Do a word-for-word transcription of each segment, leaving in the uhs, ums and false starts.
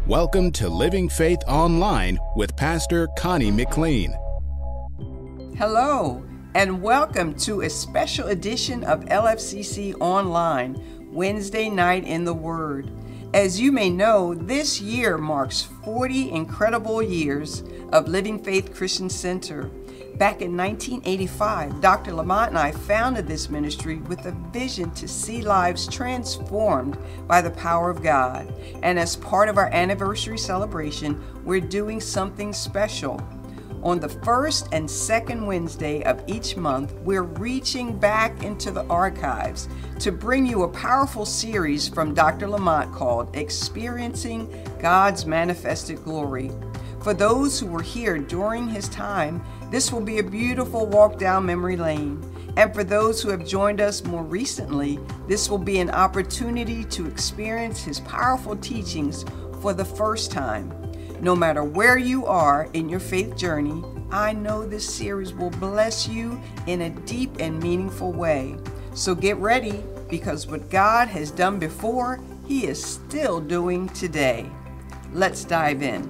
Welcome to Living Faith Online with Pastor Connie McLean. Hello, and welcome to a special edition of L F C C Online, Wednesday Night in the Word. As you may know, this year marks forty incredible years of Living Faith Christian Center. Back in nineteen eighty-five, Doctor Lamont and I founded this ministry with a vision to see lives transformed by the power of God. And as part of our anniversary celebration, we're doing something special. On the first and second Wednesday of each month, we're reaching back into the archives to bring you a powerful series from Doctor Lamont called Experiencing God's Manifested Glory. For those who were here during his time, this will be a beautiful walk down memory lane. And for those who have joined us more recently, this will be an opportunity to experience his powerful teachings for the first time. No matter where you are in your faith journey, I know this series will bless you in a deep and meaningful way. So get ready, because what God has done before, He is still doing today. Let's dive in.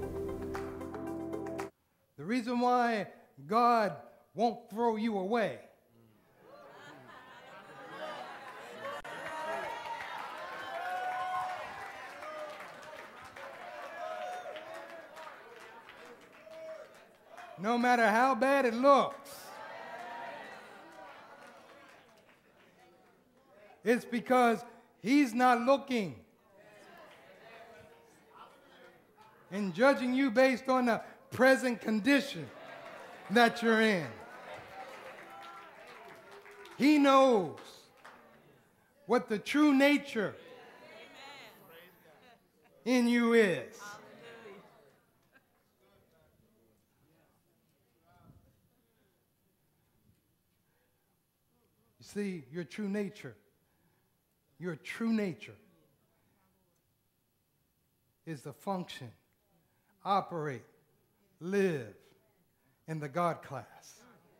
The reason why God won't throw you away no matter how bad it looks, it's because He's not looking and judging you based on the present condition that you're in. He knows what the true nature in you is. You see, your true nature, your true nature is to function, operate, live in the God class.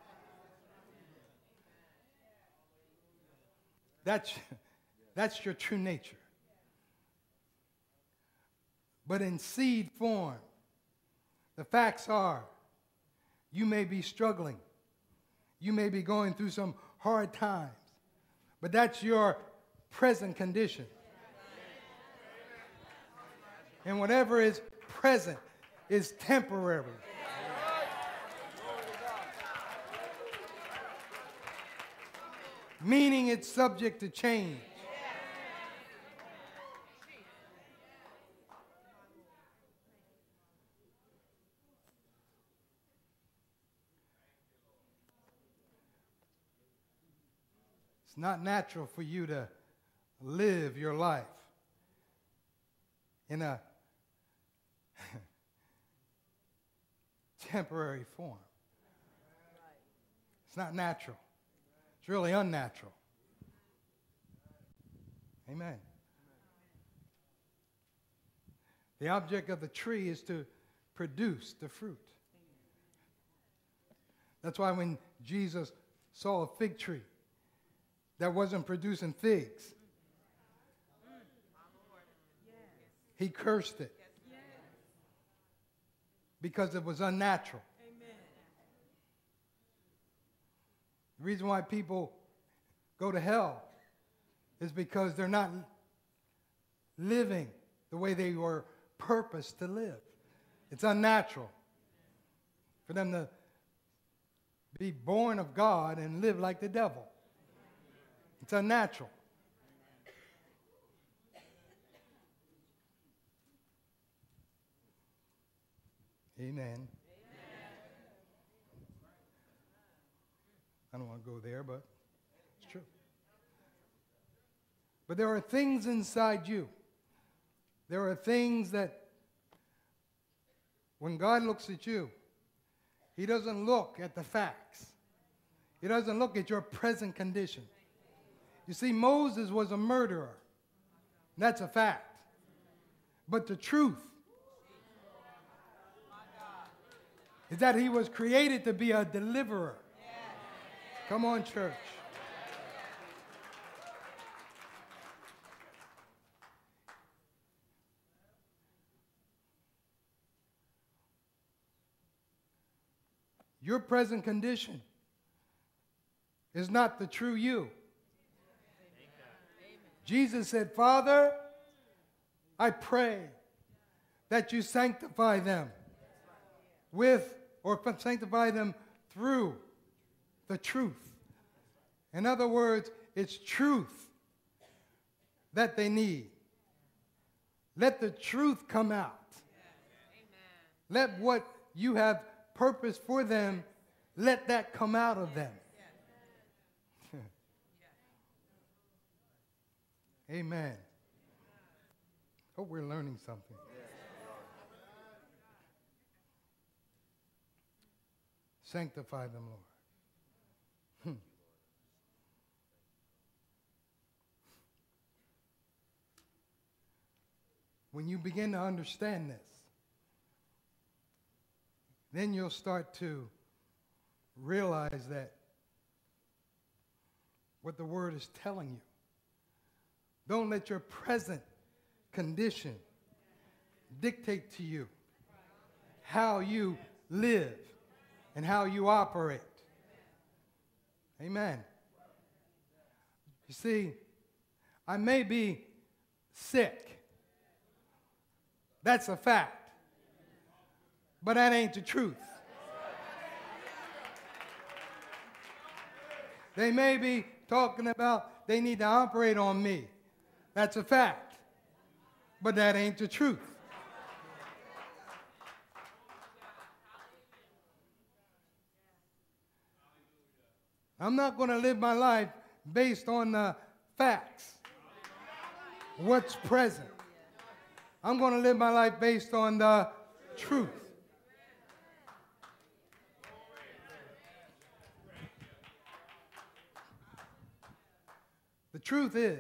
That's, that's your true nature. But in seed form, the facts are, you may be struggling. You may be going through some hard times. But that's your present condition. And whatever is present is temporary. Meaning it's subject to change. It's not natural for you to live your life in a temporary form. It's not natural. It's really unnatural. Amen. The object of the tree is to produce the fruit. That's why when Jesus saw a fig tree that wasn't producing figs, He cursed it because it was unnatural. The reason why people go to hell is because they're not living the way they were purposed to live. It's unnatural for them to be born of God and live like the devil. It's unnatural. Amen. I don't want to go there, but it's true. But there are things inside you. There are things that when God looks at you, He doesn't look at the facts. He doesn't look at your present condition. You see, Moses was a murderer. That's a fact. But the truth is that he was created to be a deliverer. Come on, church. Your present condition is not the true you. Jesus said, Father, I pray that you sanctify them with, or sanctify them through the truth. In other words, it's truth that they need. Let the truth come out. Let what you have purpose for them, let that come out of them. Amen. Hope we're learning something. Sanctify them, Lord. Hmm. When you begin to understand this, then you'll start to realize that what the Word is telling you. Don't let your present condition dictate to you how you live and how you operate. Amen. You see, I may be sick. That's a fact. But that ain't the truth. They may be talking about they need to operate on me. That's a fact. But that ain't the truth. I'm not going to live my life based on the facts, what's present. I'm going to live my life based on the truth. The truth is,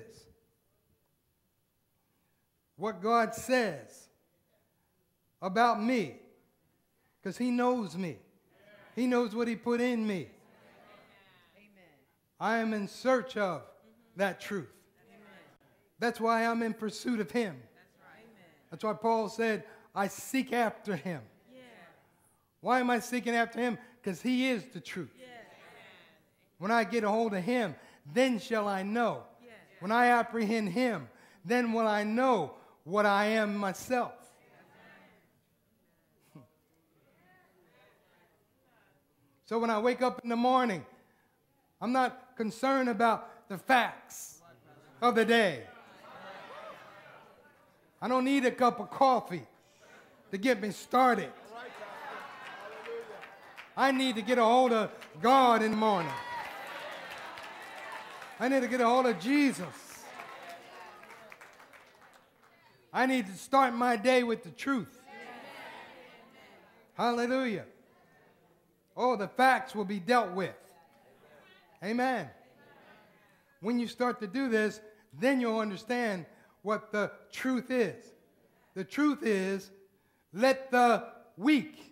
what God says about me, because He knows me. He knows what He put in me. I am in search of that truth. That's why I'm in pursuit of Him. That's why Paul said, I seek after Him. Why am I seeking after Him? Because He is the truth. When I get a hold of Him, then shall I know. When I apprehend Him, then will I know what I am myself. So when I wake up in the morning, I'm not concerned about the facts of the day. I don't need a cup of coffee to get me started. I need to get a hold of God in the morning. I need to get a hold of Jesus. I need to start my day with the truth. Hallelujah. Oh, the facts will be dealt with. Amen. When you start to do this, then you'll understand what the truth is. The truth is, let the weak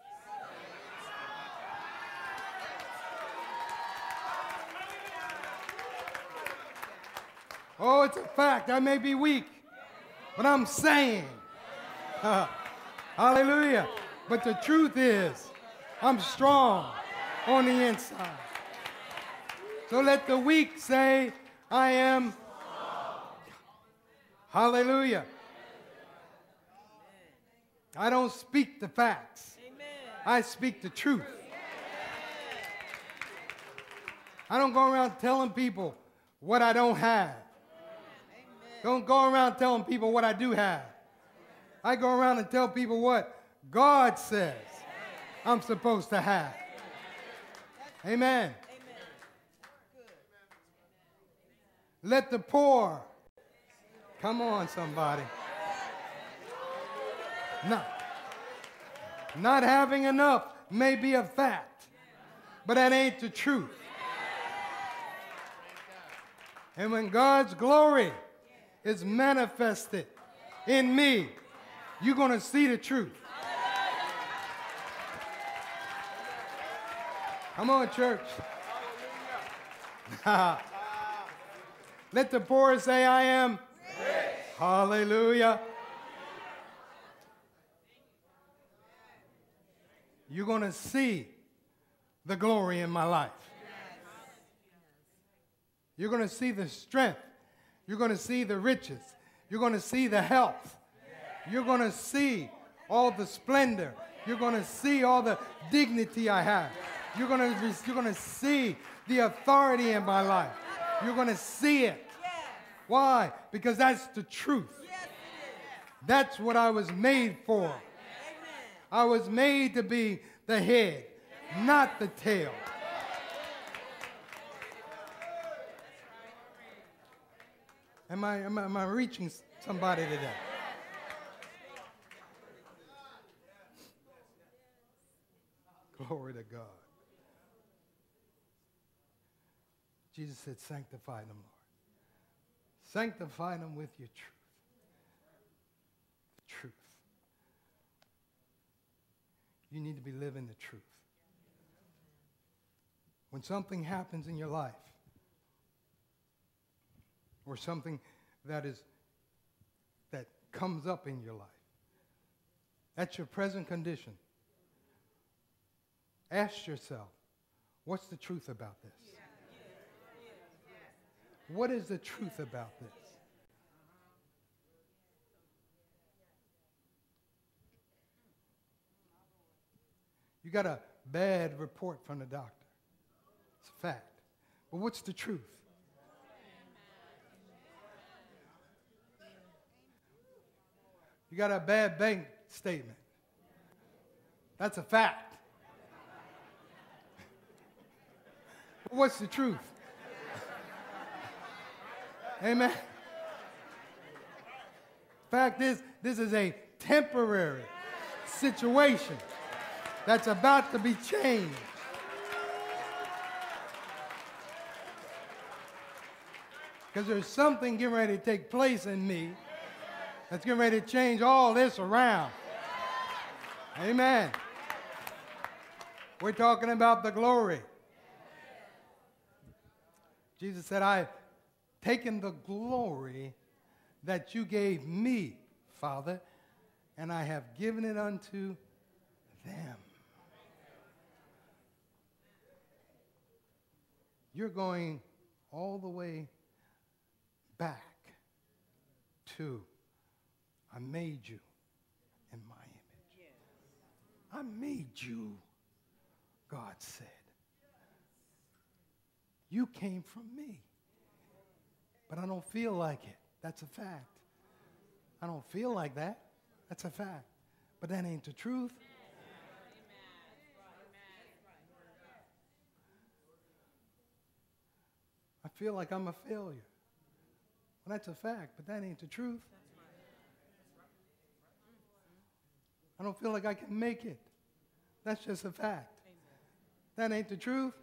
Oh, it's a fact. I may be weak, but I'm saying, uh, hallelujah. But the truth is, I'm strong on the inside. So let the weak say, I am. Hallelujah. I don't speak the facts. I speak the truth. I don't go around telling people what I don't have. Don't go around telling people what I do have. I go around and tell people what God says I'm supposed to have. Amen. Let the poor, come on somebody. Not, not having enough may be a fact, but that ain't the truth. And when God's glory is manifested in me, you're going to see the truth. Come on, church. Let the poor say, I am rich. Hallelujah. You're going to see the glory in my life. You're going to see the strength. You're going to see the riches. You're going to see the health. You're going to see all the splendor. You're going to see all the dignity I have. You're going to, you're going to see the authority in my life. You're going to see it. Why? Because that's the truth. That's what I was made for. I was made to be the head, not the tail. Am I, am I, am I reaching somebody today? Glory to God. Jesus said, sanctify them, Lord. Sanctify them with your truth. The truth. You need to be living the truth. When something happens in your life, or something that is that comes up in your life, that's your present condition. Ask yourself, what's the truth about this? What is the truth about this? You got a bad report from the doctor. It's a fact. But what's the truth? You got a bad bank statement. That's a fact. But what's the truth? Amen. Fact is, this is a temporary situation that's about to be changed. Because there's something getting ready to take place in me that's getting ready to change all this around. Amen. We're talking about the glory. Jesus said, I've taken the glory that you gave me, Father, and I have given it unto them. You're going all the way back to, I made you in my image. I made you, God said. You came from me. But I don't feel like it. That's a fact. I don't feel like that. That's a fact. But that ain't the truth. I feel like I'm a failure. Well, that's a fact, but that ain't the truth. I don't feel like I can make it. That's just a fact. That ain't the truth.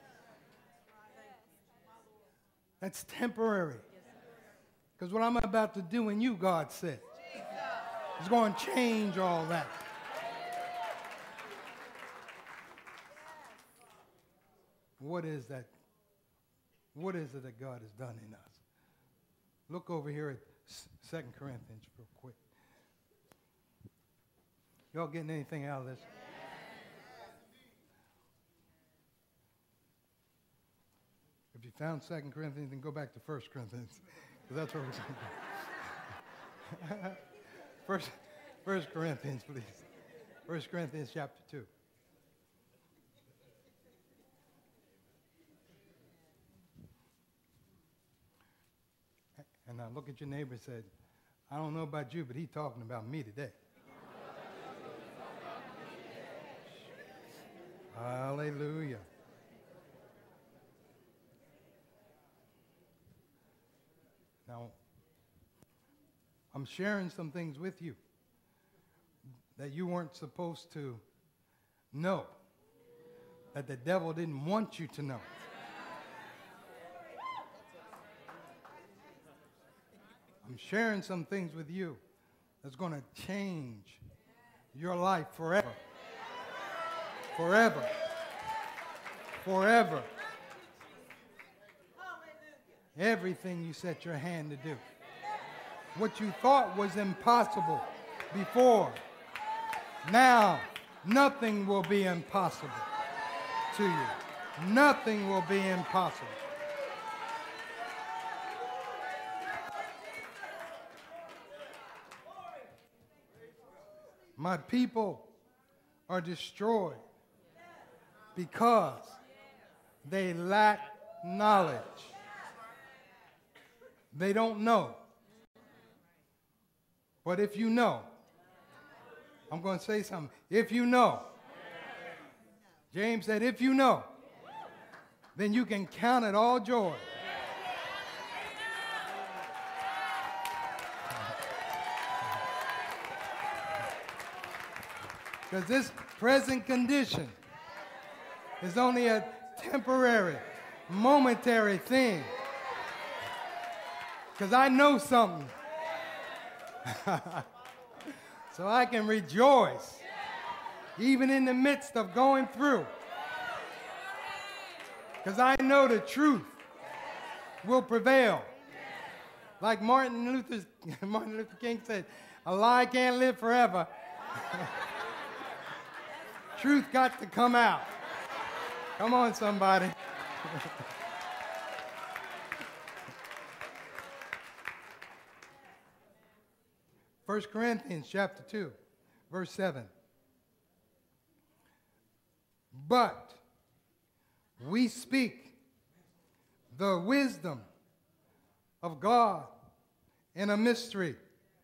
That's temporary. Because what I'm about to do in you, God said, is going to change all that. What is that? What is it that God has done in us? Look over here at Second Corinthians real quick. Y'all getting anything out of this? If you found Second Corinthians, then go back to First Corinthians, because that's where we're going. First, First Corinthians, please. First Corinthians chapter two. And now look at your neighbor and say, I don't know about you, but he's talking about me today. Hallelujah. Now, I'm sharing some things with you that you weren't supposed to know, that the devil didn't want you to know. I'm sharing some things with you that's going to change your life forever. Forever. Forever. Everything you set your hand to do. What you thought was impossible before, now nothing will be impossible. to you. Nothing will be impossible. My people are destroyed because they lack knowledge. They don't know. But if you know, I'm going to say something. If you know, James said, if you know, then you can count it all joy. Because this present condition is only a temporary, momentary thing. Because I know something. So I can rejoice even in the midst of going through. Because I know the truth will prevail. Like Martin Luther, Martin Luther King said, a lie can't live forever. Truth got to come out. Come on, somebody. First Corinthians chapter two, verse seven. But we speak the wisdom of God in a mystery.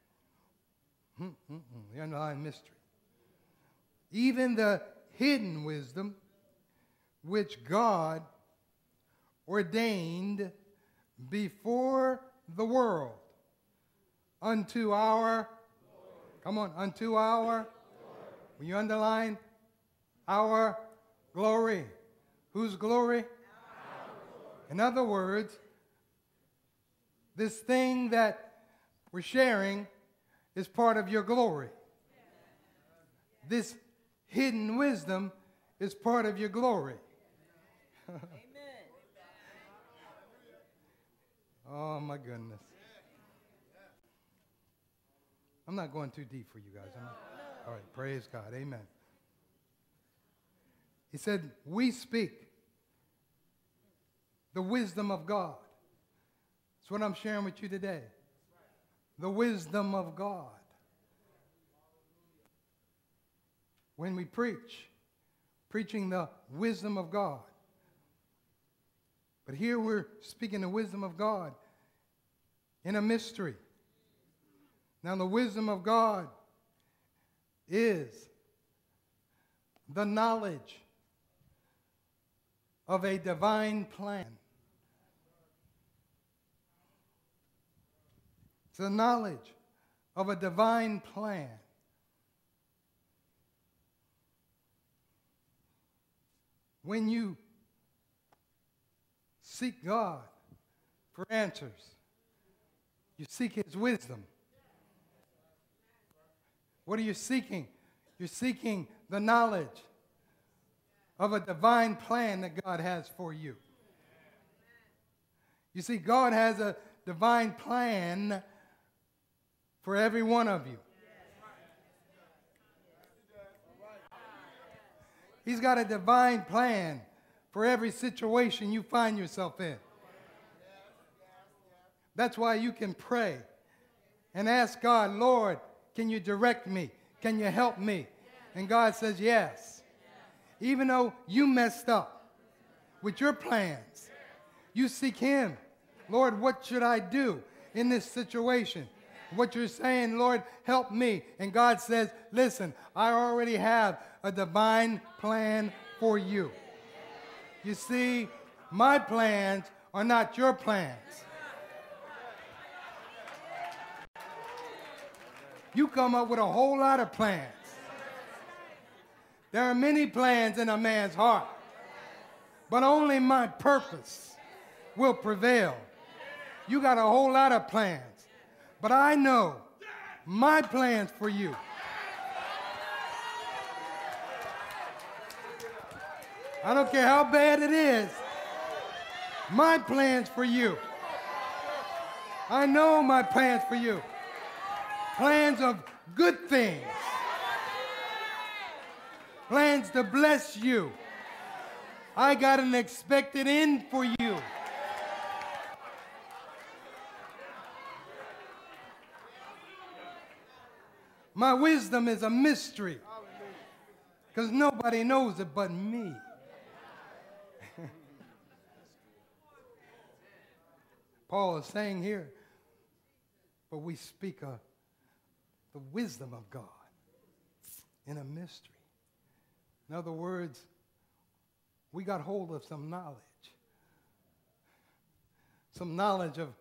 The underlying mystery. Even the hidden wisdom which God ordained before the world unto our, come on, unto our, when you underline our glory. Whose glory? In other words, this thing that we're sharing is part of your glory. This hidden wisdom is part of your glory. Amen. Oh, my goodness. I'm not going too deep for you guys. I'm not. All right, praise God. Amen. He said, we speak the wisdom of God. That's what I'm sharing with you today. The wisdom of God. When we preach, preaching the wisdom of God. But here we're speaking the wisdom of God in a mystery. Now the wisdom of God is the knowledge of a divine plan. It's the knowledge of a divine plan. When you seek God for answers, you seek His wisdom. What are you seeking? You're seeking the knowledge of a divine plan that God has for you. You see, God has a divine plan for every one of you. He's got a divine plan for every situation you find yourself in. That's why you can pray and ask God, Lord, can you direct me? Can you help me? And God says yes. Even though you messed up with your plans, you seek Him. Lord, what should I do in this situation? What you're saying, Lord, help me. And God says, listen, I already have a divine plan for you. You see, my plans are not your plans. You come up with a whole lot of plans. There are many plans in a man's heart, but only my purpose will prevail. You got a whole lot of plans, but I know my plans for you. I don't care how bad it is. My plans for you. I know my plans for you. Plans of good things. Plans to bless you. I got an expected end for you. My wisdom is a mystery because nobody knows it but me. Paul is saying here, but we speak of the wisdom of God in a mystery. In other words, we got hold of some knowledge. Some knowledge of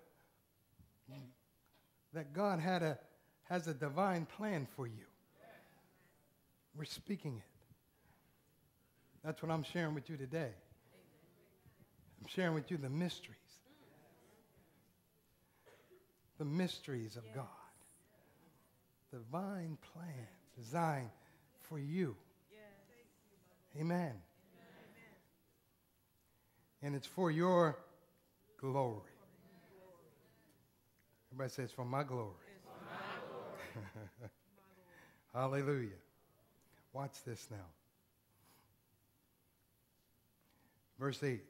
that God had a, has a divine plan for you. We're speaking it. That's what I'm sharing with you today. I'm sharing with you the mysteries. The mysteries of God. Divine plan designed for you. Amen. And it's for your glory. Everybody says, for my glory. For my glory. Hallelujah. Watch this now. Verse eight.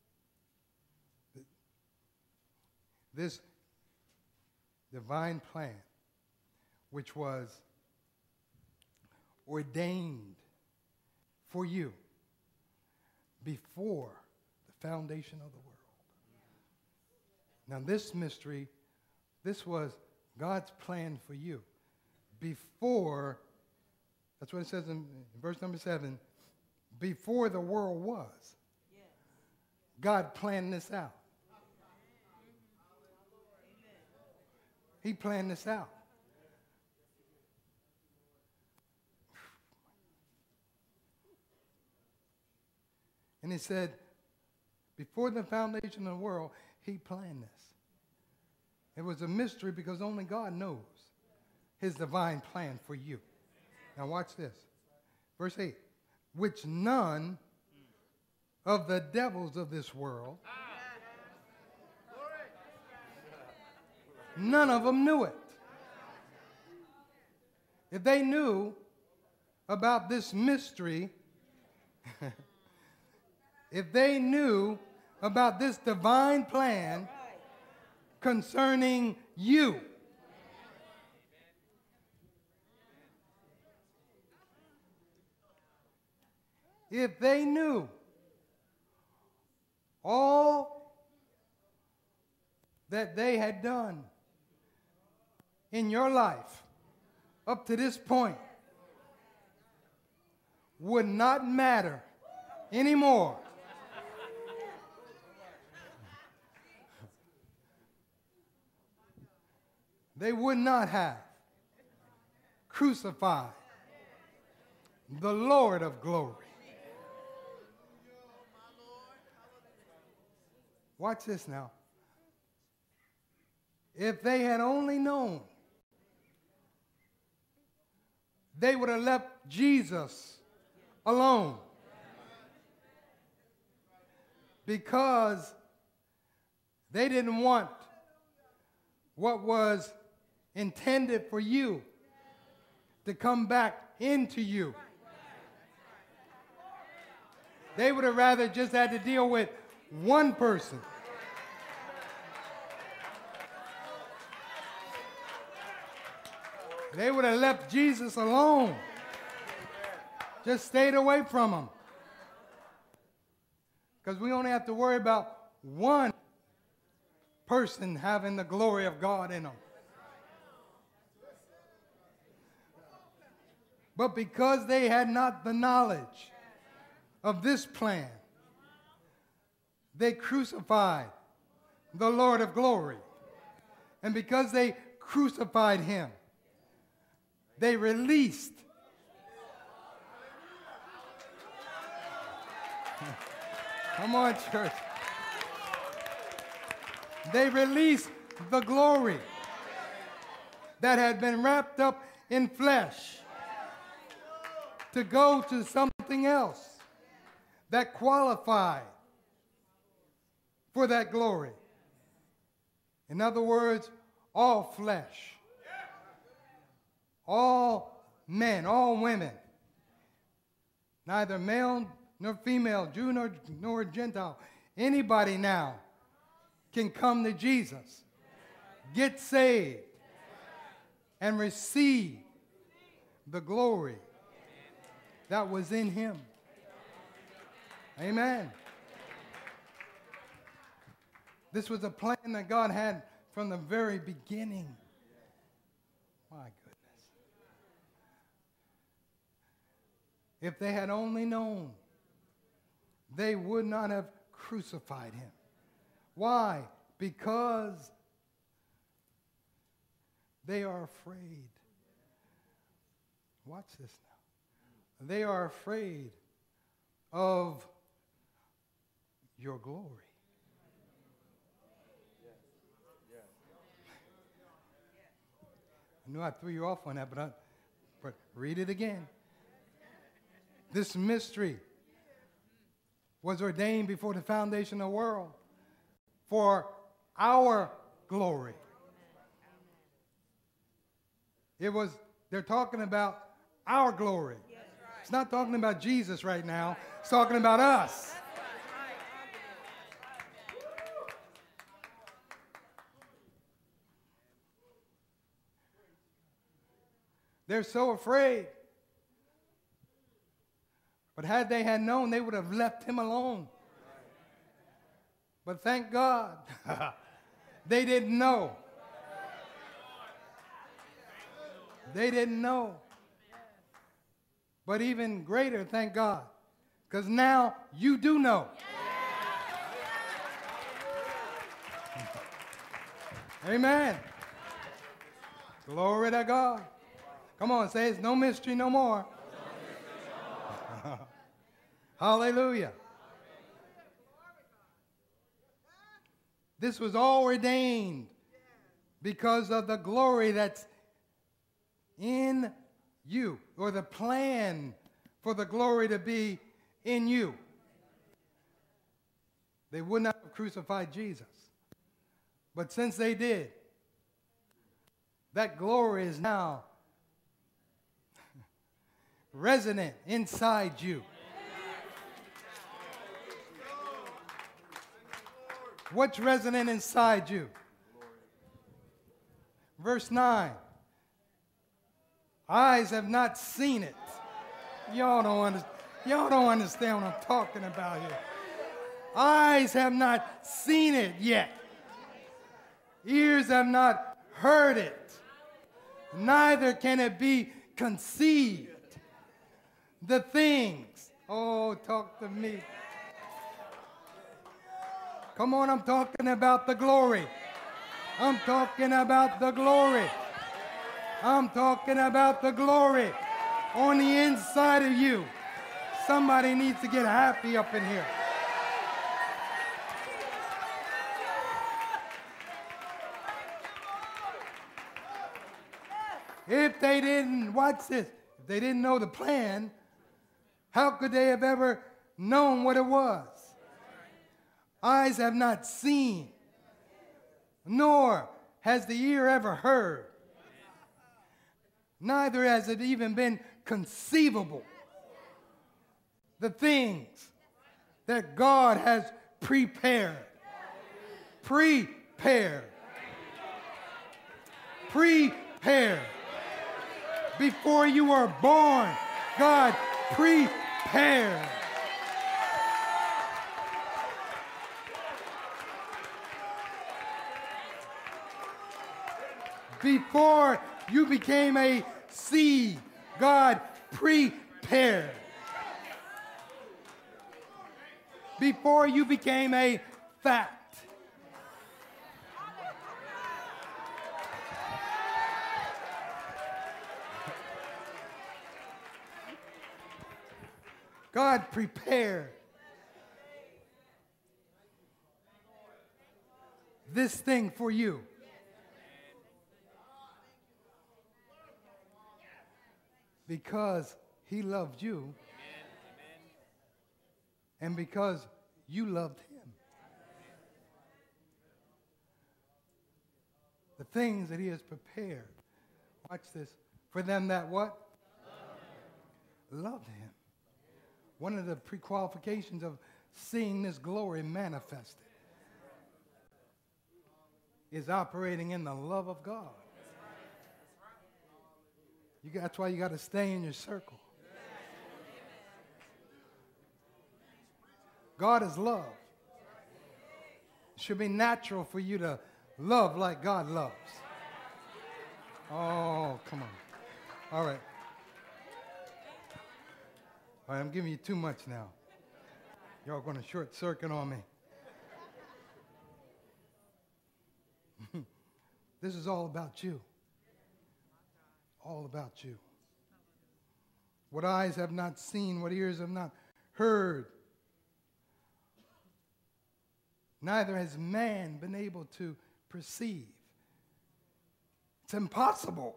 This divine plan, which was ordained for you before the foundation of the world. Now this mystery, this was God's plan for you before, that's what it says in verse number seven, before the world was. God planned this out. He planned this out. And he said, before the foundation of the world, he planned this. It was a mystery because only God knows his divine plan for you. Now watch this. Verse eight. Which none of the devils of this world, none of them knew it. If they knew about this mystery, if they knew about this divine plan concerning you, if they knew all that they had done in your life up to this point would not matter anymore. They would not have crucified the Lord of glory. Watch this now. If they had only known, they would have left Jesus alone. Because they didn't want what was intended for you to come back into you. They would have rather just had to deal with one person. They would have left Jesus alone. Just stayed away from him. Because we only have to worry about one person having the glory of God in them. But because they had not the knowledge of this plan, they crucified the Lord of glory. And because they crucified him, they released come on, church. They released the glory that had been wrapped up in flesh to go to something else that qualified for that glory. In other words, all flesh, all men, all women, neither male nor female, Jew nor, nor Gentile. Anybody now can come to Jesus, get saved, and receive the glory that was in him. Amen. This was a plan that God had from the very beginning. My goodness. If they had only known, they would not have crucified him. Why? Because they are afraid. Watch this now. They are afraid of your glory. I knew I threw you off on that, but, I, but read it again. This mystery was ordained before the foundation of the world for our glory. It was, they're talking about our glory. It's not talking about Jesus right now. It's talking about us. They're so afraid. But had they had known, they would have left him alone. But thank God, they didn't know. They didn't know. But even greater, thank God, because now you do know. Amen. Glory to God. Come on, say it's no mystery no more. Hallelujah. This was all ordained because of the glory that's in you, or the plan for the glory to be in you. They would not have crucified Jesus. But since they did, that glory is now resident inside you. What's resident inside you? Verse nine. Eyes have not seen it. Y'all don't understand. Y'all don't understand what I'm talking about here. Eyes have not seen it yet. Ears have not heard it. Neither can it be conceived. The things. Oh, talk to me. Come on, I'm talking about the glory. I'm talking about the glory. I'm talking about the glory on the inside of you. Somebody needs to get happy up in here. If they didn't, watch this, if they didn't know the plan, how could they have ever known what it was? Eyes have not seen, nor has the ear ever heard. Neither has it even been conceivable. The things that God has prepared. Prepared. Prepared. Before you were born, God prepared. Before you became a seed, God prepared. Before you became a fact, God prepared this thing for you. Because he loved you. Amen. And because you loved him. The things that he has prepared. Watch this. For them that what? Loved him. Loved him. One of the pre-qualifications of seeing this glory manifested is operating in the love of God. You got, that's why you got to stay in your circle. God is love. It should be natural for you to love like God loves. Oh, come on. All right. All right, I'm giving you too much now. Y'all going to short circuit on me. This is all about you. All about you. What eyes have not seen, what ears have not heard, neither has man been able to perceive. It's impossible.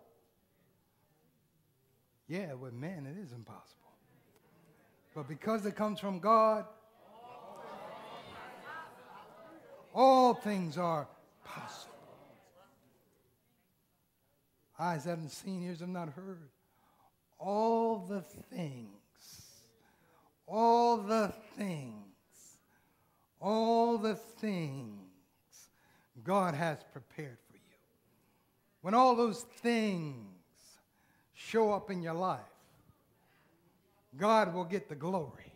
Yeah, with man it is impossible. But because it comes from God, all things are possible. Eyes haven't seen, ears have not heard. All the things, all the things, all the things God has prepared for you. When all those things show up in your life, God will get the glory.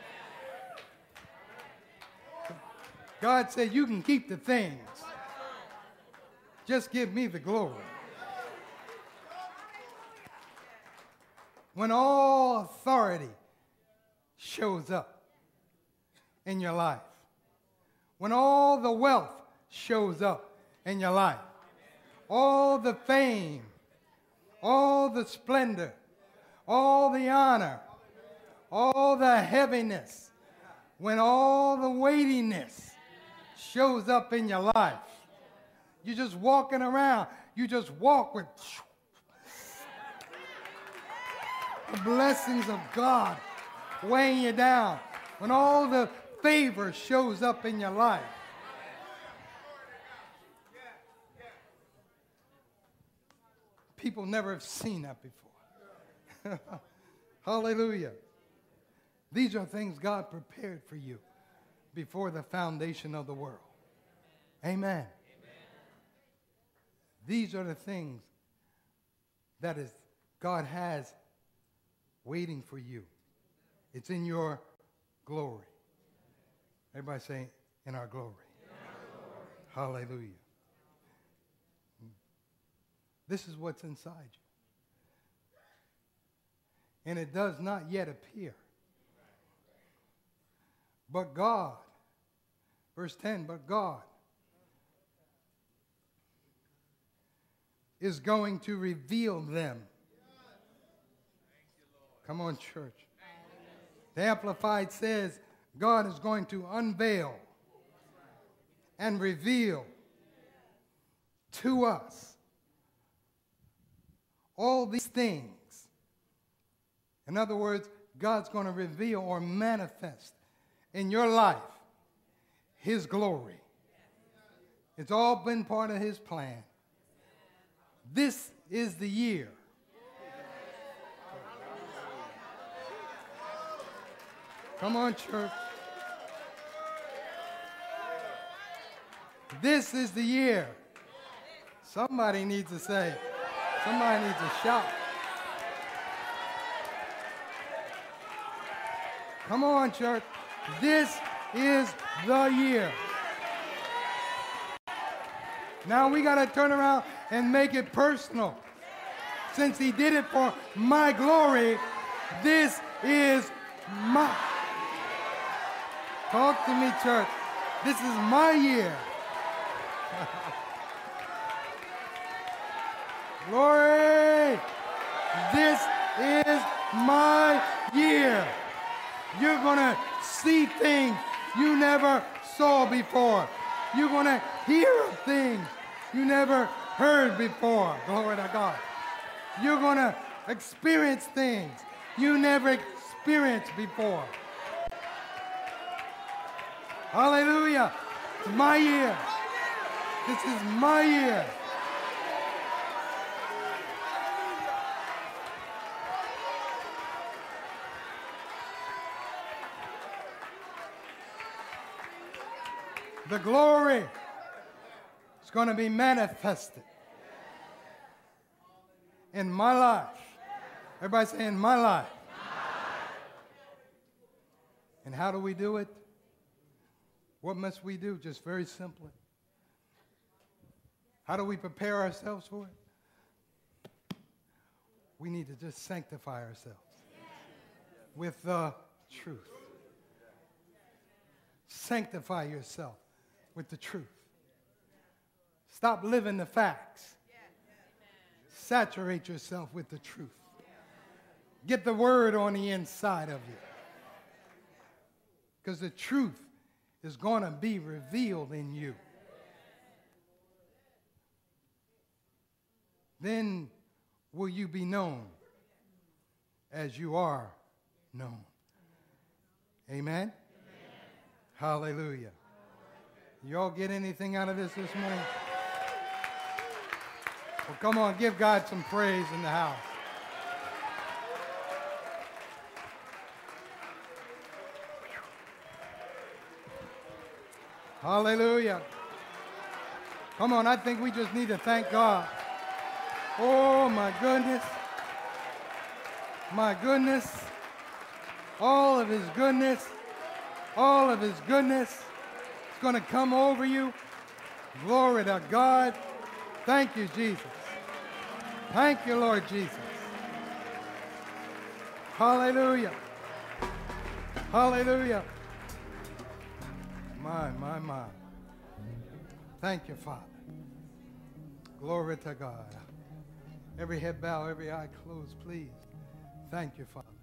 God said, you can keep the things. Just give me the glory. When all authority shows up in your life, when all the wealth shows up in your life, all the fame, all the splendor, all the honor, all the heaviness, when all the weightiness shows up in your life, you're just walking around, you just walk with the blessings of God weighing you down. When all the favor shows up in your life, people never have seen that before. Hallelujah. These are things God prepared for you before the foundation of the world. Amen. Amen. These are the things that is God has waiting for you. It's in your glory. Everybody say, in our glory. In our glory. Hallelujah. This is what's inside you. And it does not yet appear. But God, verse ten, but God is going to reveal them. Come on, church. The Amplified says, God is going to unveil and reveal to us all these things. In other words, God's going to reveal or manifest in your life His glory. It's all been part of His plan. This is the year. Come on, church. This is the year. Somebody needs to say, somebody needs to shout. Come on, church. This is the year. Now we got to turn around and make it personal. Since He did it for my glory, this is my. Talk to me, church. This is my year. Glory. This is my year. You're going to see things you never saw before. You're going to hear things you never heard before. Glory to God. You're going to experience things you never experienced before. Hallelujah. It's my year. This is my year. The glory is going to be manifested in my life. Everybody say, in my life. And how do we do it? What must we do? Just very simply. How do we prepare ourselves for it? We need to just sanctify ourselves with the truth. Sanctify yourself with the truth. Stop living the facts. Saturate yourself with the truth. Get the word on the inside of you. Because the truth is going to be revealed in you. Then will you be known as you are known. Amen? Amen. Hallelujah. You all get anything out of this this morning? Well, come on, give God some praise in the house. Hallelujah. Come on, I think we just need to thank God. Oh, my goodness. My goodness. All of his goodness. All of his goodness is going to come over you. Glory to God. Thank you, Jesus. Thank you, Lord Jesus. Hallelujah. Hallelujah. My, my, my. Thank you, Father. Glory to God. Every head bow, every eye closed, please. Thank you, Father.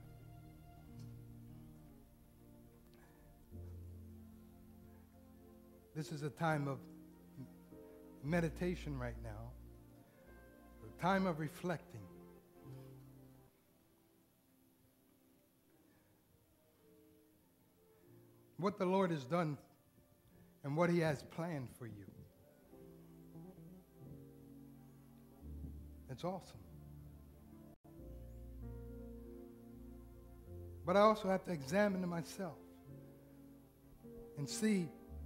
This is a time of meditation right now, a time of reflecting. What the Lord has done and what he has planned for you. It's awesome. But I also have to examine myself and see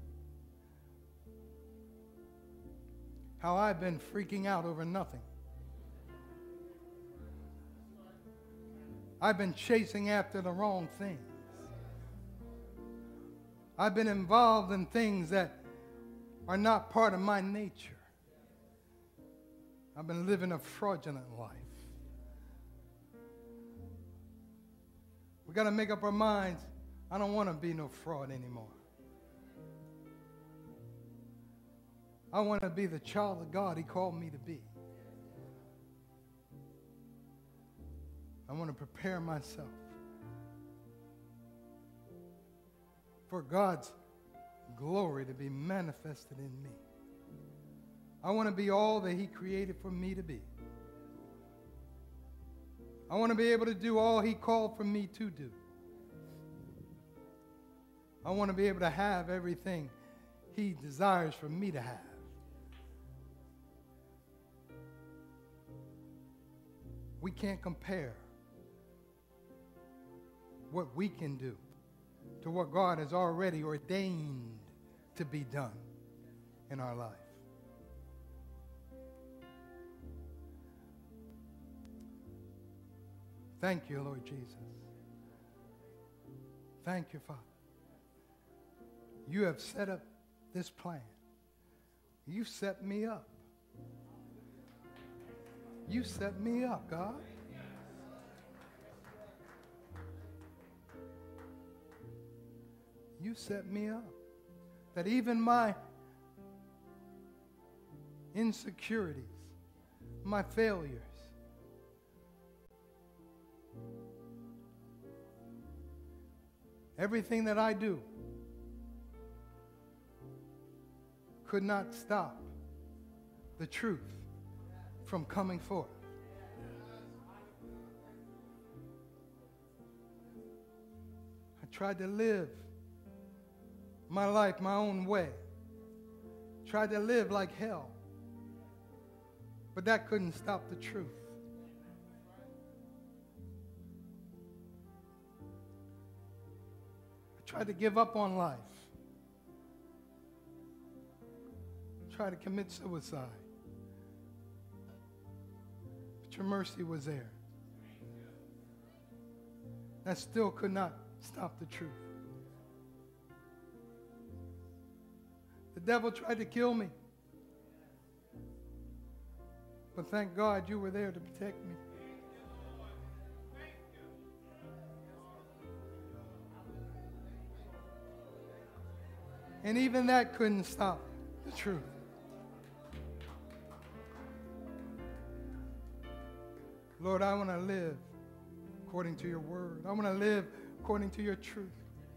how I've been freaking out over nothing. I've been chasing after the wrong things. I've been involved in things that are not part of my nature. I've been living a fraudulent life. We got to make up our minds, I don't want to be no fraud anymore. I want to be the child of God he called me to be. I want to prepare myself for God's glory to be manifested in me. I want to be all that he created for me to be. I want to be able to do all he called for me to do. I want to be able to have everything he desires for me to have. We can't compare what we can do to what God has already ordained to be done in our life. Thank you, Lord Jesus. Thank you, Father. You have set up this plan. You set me up. You set me up, God. You set me up. That even my insecurities, my failures, everything that I do could not stop the truth from coming forth. I tried to live my life my own way. Tried to live like hell. But that couldn't stop the truth. I tried to give up on life. try to commit suicide. But your mercy was there. That still could not stop the truth. The devil tried to kill me. But thank God you were there to protect me. And even that couldn't stop the truth. Lord, I want to live according to your word. I want to live according to your truth.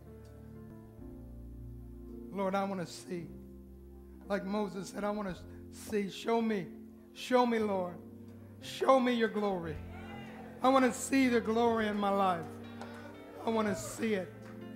Lord, I want to see. Like Moses said, I want to see. Show me. Show me, Lord. Show me your glory. I want to see the glory in my life. I want to see it.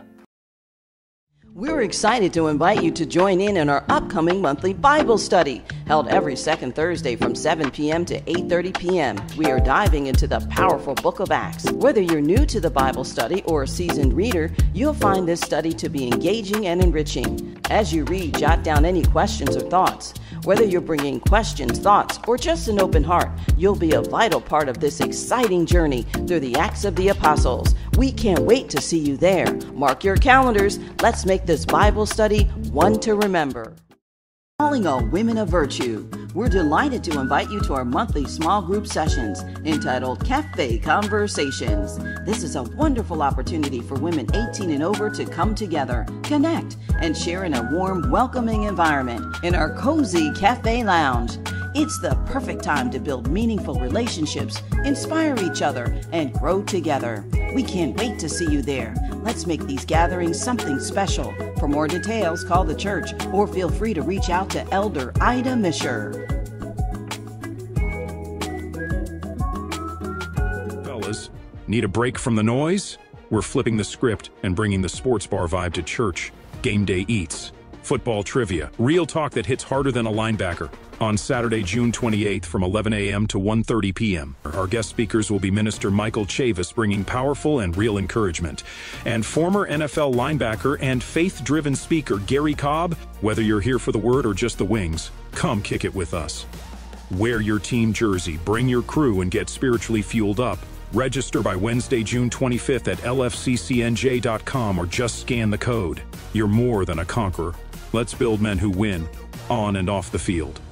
We're excited to invite you to join in in our upcoming monthly Bible study, held every second Thursday from seven p.m. to eight thirty p.m. We are diving into the powerful book of Acts. Whether you're new to the Bible study or a seasoned reader, you'll find this study to be engaging and enriching. As you read, jot down any questions or thoughts. Whether you're bringing questions, thoughts, or just an open heart, you'll be a vital part of this exciting journey through the Acts of the Apostles. We can't wait to see you there. Mark your calendars. Let's make this Bible study one to remember. Calling all women of virtue, we're delighted to invite you to our monthly small group sessions entitled Cafe Conversations. This is a wonderful opportunity for women eighteen and over to come together, connect, and share in a warm, welcoming environment in our cozy cafe lounge. It's the perfect time to build meaningful relationships, inspire each other, and grow together. We can't wait to see you there. Let's make these gatherings something special. For more details, call the church or feel free to reach out to Elder Ida Misher. Fellas, need a break from the noise? We're flipping the script and bringing the sports bar vibe to church. Game Day Eats. Football trivia. Real talk that hits harder than a linebacker. On Saturday, June twenty-eighth from eleven a.m. to one thirty p.m. Our guest speakers will be Minister Michael Chavis, bringing powerful and real encouragement, and former N F L linebacker and faith-driven speaker Gary Cobb. Whether you're here for the word or just the wings, come kick it with us. Wear your team jersey, bring your crew, and get spiritually fueled up. Register by Wednesday, June twenty-fifth at L F C C N J dot com or just scan the code. You're more than a conqueror. Let's build men who win, on and off the field.